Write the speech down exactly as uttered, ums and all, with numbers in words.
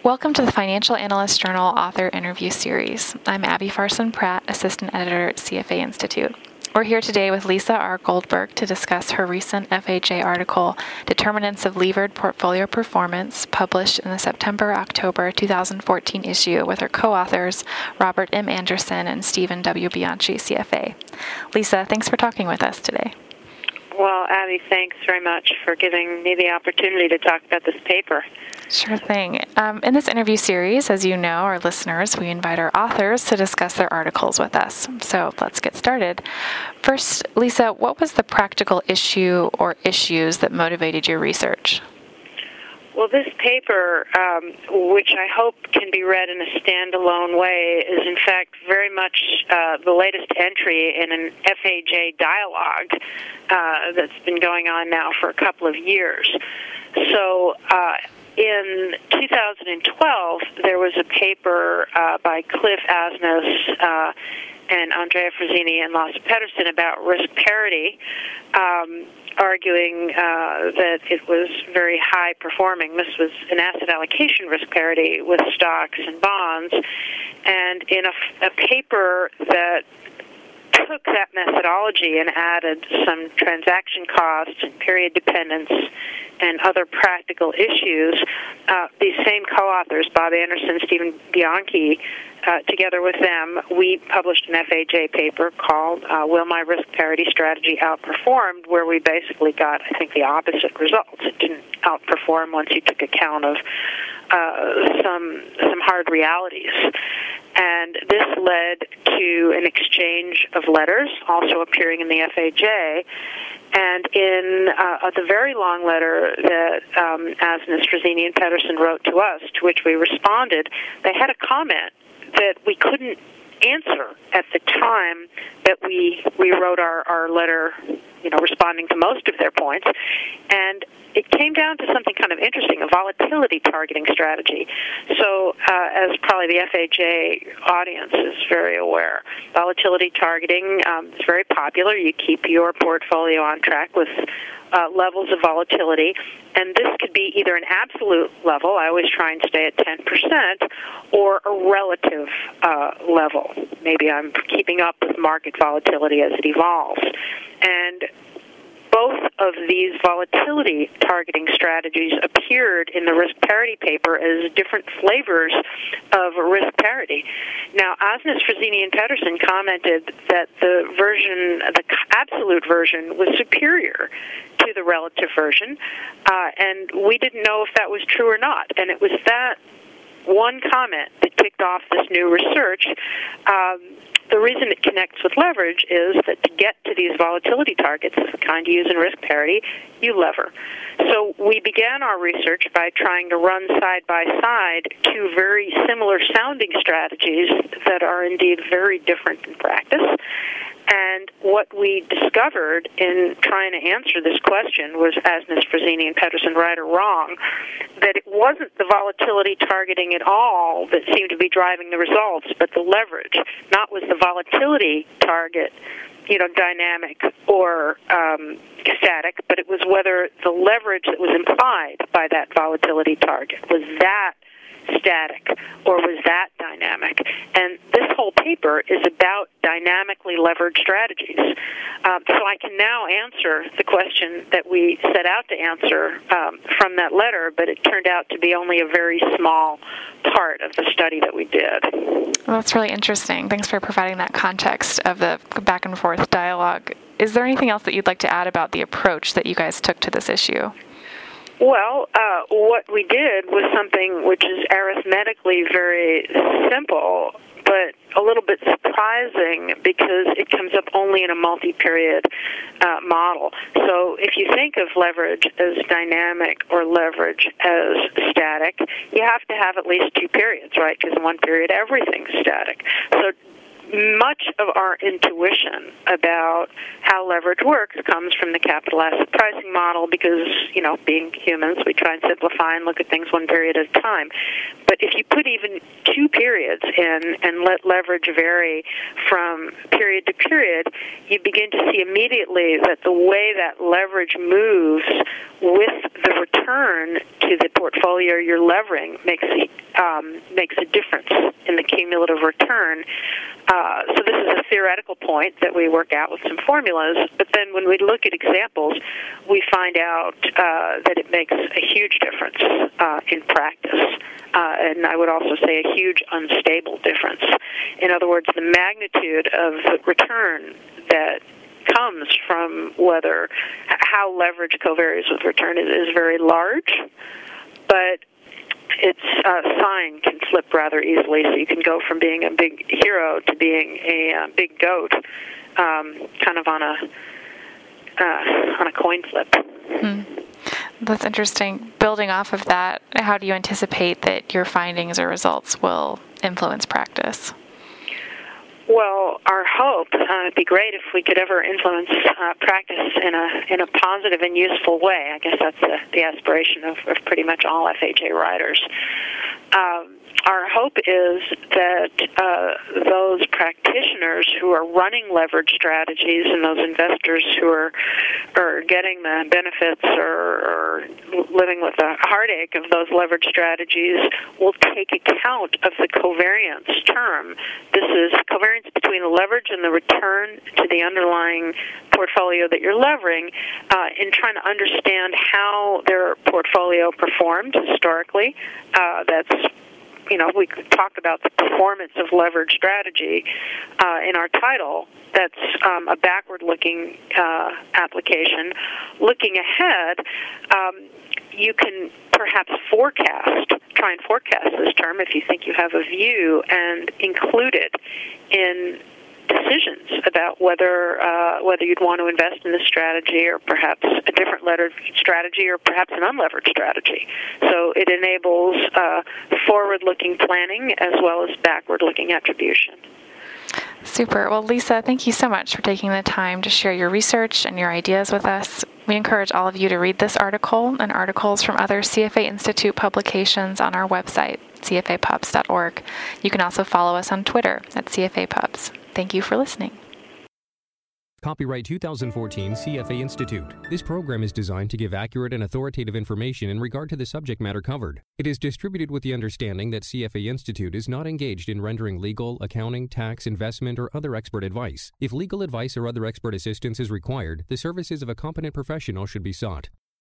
Welcome to the Financial Analyst Journal Author Interview Series. I'm Abby Farson Pratt, Assistant Editor at C F A Institute. We're here today with Lisa R. Goldberg to discuss her recent F A J article, Determinants of Levered Portfolio Performance, published in the September-October two thousand fourteen issue with her co-authors, Robert M. Anderson and Stephen W. Bianchi, C F A. Lisa, thanks for talking with us today. Well, Abby, thanks very much for giving me the opportunity to talk about this paper. Sure thing. Um, in this interview series, as you know, our listeners, we invite our authors to discuss their articles with us. So let's get started. First, Lisa, what was the practical issue or issues that motivated your research? Well, this paper, um, which I hope can be read in a standalone way, is in fact very much uh, the latest entry in an F A J dialogue uh, that's been going on now for a couple of years. So uh, in two thousand twelve, there was a paper uh, by Cliff Asness uh, and Andrea Frazzini and Lasse Pettersson about risk parity, um, arguing uh, that it was very high performing. This was an asset allocation risk parity with stocks and bonds. And in a, a paper that took that methodology and added some transaction costs and period dependence and other practical issues, uh, these same co-authors, Bob Anderson, Stephen Bianchi, uh, together with them, we published an F A J paper called uh, Will My Risk Parity Strategy Outperform, where we basically got, I think, the opposite results. It didn't outperform once you took account of uh, some some hard realities. And this led to an exchange of letters, also appearing in the F A J. And in uh, the very long letter that um, Asness, Frazzini, and Pettersson wrote to us, to which we responded, they had a comment that we couldn't answer at the time that we we wrote our, our letter, you know, responding to most of their points. And it came down to something kind of interesting, a volatility targeting strategy. So uh, as probably the F A J audience is very aware, volatility targeting um, is very popular. You keep your portfolio on track with uh, levels of volatility, and this could be either an absolute level, I always try and stay at ten percent, or a relative uh, level. Maybe I'm keeping up with market volatility as it evolves. And both of these volatility targeting strategies appeared in the risk parity paper as different flavors of risk parity. Now, Asness, Frazzini, and Pettersson commented that the version, the absolute version, was superior to the relative version, uh, and we didn't know if that was true or not. And it was that one comment that kicked off this new research. Um, The reason it connects with leverage is that to get to these volatility targets, the kind you use in risk parity, you lever. So we began our research by trying to run side by side two very similar sounding strategies that are indeed very different in practice. And what we discovered in trying to answer this question was, Asness, Frazzini, and Pettersson, right or wrong, that it wasn't the volatility targeting at all that seemed to be driving the results, but the leverage. Not was the volatility target, you know, dynamic or um, static, but it was whether the leverage that was implied by that volatility target was that static or was that dynamic. And this whole paper is about dynamically leveraged strategies. Um, so I can now answer the question that we set out to answer um, from that letter, but it turned out to be only a very small part of the study that we did. Well, that's really interesting. Thanks for providing that context of the back and forth dialogue. Is there anything else that you'd like to add about the approach that you guys took to this issue? Well, uh, what we did was something which is arithmetically very simple, but a little bit surprising because it comes up only in a multi-period uh, model. So if you think of leverage as dynamic or leverage as static, you have to have at least two periods, right? Because in one period, everything's static. So much of our intuition about how leverage works comes from the capital asset pricing model because, you know, being humans, we try and simplify and look at things one period at a time. But if you put even two periods in and let leverage vary from period to period, you begin to see immediately that the way that leverage moves with the return to the portfolio you're levering makes a, um, makes a difference in the cumulative return. Uh, so this is a theoretical point that we work out with some formulas, but then when we look at examples, we find out uh, that it makes a huge difference uh, in practice, uh, and I would also say a huge unstable difference. In other words, the magnitude of the return that comes from whether how leverage covaries with return is, is very large, but its uh, sign can flip rather easily, so you can go from being a big hero to being a uh, big goat, um, kind of on a uh, on a coin flip. Hmm. That's interesting. Building off of that, how do you anticipate that your findings or results will influence practice? Well, our hope, uh, it'd be great if we could ever influence uh, practice in a in a positive and useful way. I guess that's the, the aspiration of, of pretty much all F H A writers. Um, our hope is that uh, those practitioners who are running leverage strategies and those investors who are are getting the benefits or, or living with the heartache of those leverage strategies will take account of the covariance term. This is covariance between the leverage and the return to the underlying portfolio that you're levering uh, in trying to understand how their portfolio performed historically. Uh, that's You know, we talk about the performance of leverage strategy uh, in our title. That's um, a backward-looking uh, application. Looking ahead, um, you can perhaps forecast, try and forecast this term if you think you have a view, and include it in decisions about whether uh, whether you'd want to invest in this strategy or perhaps a different levered strategy or perhaps an unlevered strategy. So it enables uh, forward-looking planning as well as backward-looking attribution. Super. Well, Lisa, thank you so much for taking the time to share your research and your ideas with us. We encourage all of you to read this article and articles from other C F A Institute publications on our website, c f a pubs dot org. You can also follow us on Twitter at C F A Pubs. Thank you for listening. Copyright two thousand fourteen C F A Institute. This program is designed to give accurate and authoritative information in regard to the subject matter covered. It is distributed with the understanding that C F A Institute is not engaged in rendering legal, accounting, tax, investment, or other expert advice. If legal advice or other expert assistance is required, the services of a competent professional should be sought.